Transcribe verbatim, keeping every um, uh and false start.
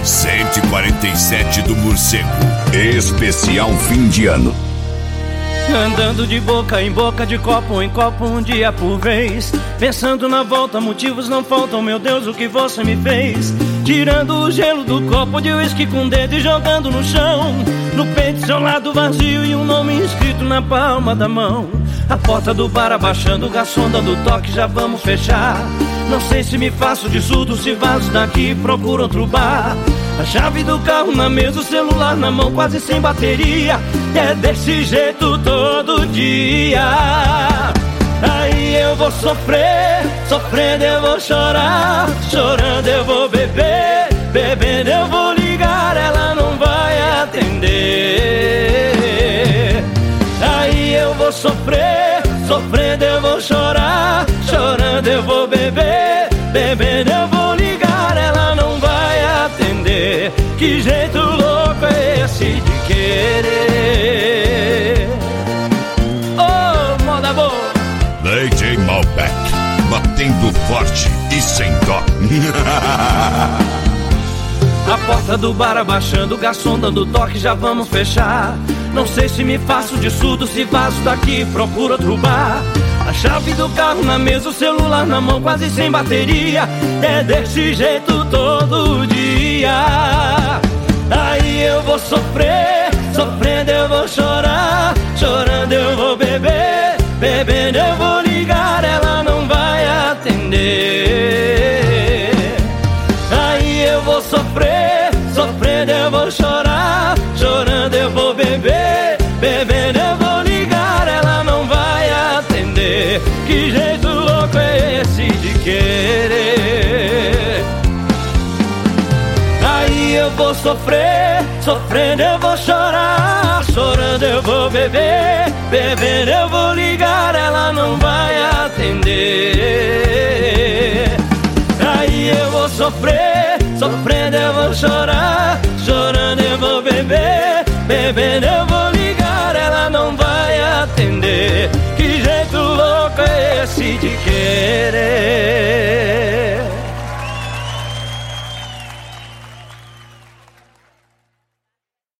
cento e quarenta e sete do Morcego. Especial fim de ano. Andando de boca em boca, de copo em copo, um dia por vez. Pensando na volta, motivos não faltam, meu Deus, o que você me fez. Tirando o gelo do copo de uísque com o dedo e jogando no chão. No peito seu lado vazio e um nome escrito na palma da mão. A porta do bar abaixando, o garçom dando toque, já vamos fechar. Não sei se me faço de surdo, se vazo daqui, procuro outro bar. A chave do carro na mesa, o celular na mão, quase sem bateria. É desse jeito todo dia. Aí eu vou sofrer, sofrendo eu vou chorar, chorando eu vou beber, bebendo eu vou ligar, ela não vai atender. Aí eu vou sofrer, sofrendo eu vou chorar, chorando eu vou beber, bebendo eu vou ligar, ela não vai atender. Que jeito louco é esse de querer? Oh, moda boa! D J Malbec, batendo forte e sem dó. A porta do bar abaixando, o garçom dando toque, já vamos fechar. Não sei se me faço de surdo, se vazo daqui, procuro outro bar. A chave do carro na mesa, o celular na mão, quase sem bateria. É desse jeito todo dia. Aí eu vou sofrer, sofrendo eu vou chorar, chorando eu vou beber, bebendo eu vou ligar, ela não vai atender. Aí eu vou sofrer, sofrendo eu vou chorar, chorando eu vou beber, bebendo eu vou ligar, ela não vai atender. Que jeito louco é esse de querer? Aí eu vou sofrer, sofrendo eu vou chorar, chorando eu vou beber, bebendo eu vou ligar, ela não vai atender. Aí eu vou sofrer, sofrendo eu vou chorar, chorando eu vou beber, bebendo eu vou ligar, ela não vai atender. Que jeito louco é esse de querer?